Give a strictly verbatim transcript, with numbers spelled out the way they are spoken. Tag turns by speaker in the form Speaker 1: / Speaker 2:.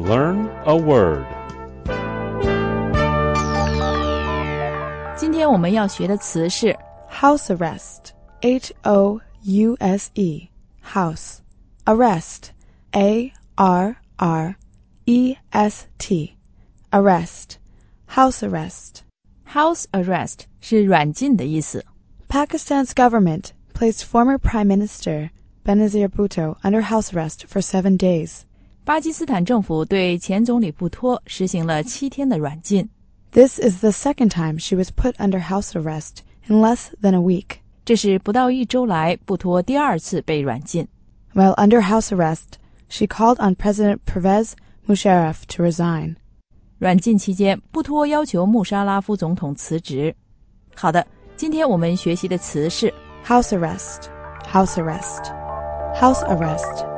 Speaker 1: Learn a word.
Speaker 2: 今天我们要学的词是
Speaker 3: house arrest, H O U S E, house. Arrest, A R R E S T, arrest, house arrest.
Speaker 2: house arrest 是软禁的意思。
Speaker 3: Pakistan's government placed former Prime Minister Benazir Bhutto under house arrest for seven days.
Speaker 2: 巴基斯坦政府对前总理布托实行了七天的软禁。
Speaker 3: This is the second time she was put under house arrest in less than a week.
Speaker 2: 这是不到一周来布托第二次被软禁。
Speaker 3: While under house arrest, she called on President Pervez Musharraf to resign.
Speaker 2: 软禁期间，布托要求穆沙拉夫总统辞职。好的，今天我们学习的词是
Speaker 3: house arrest, house arrest, house arrest.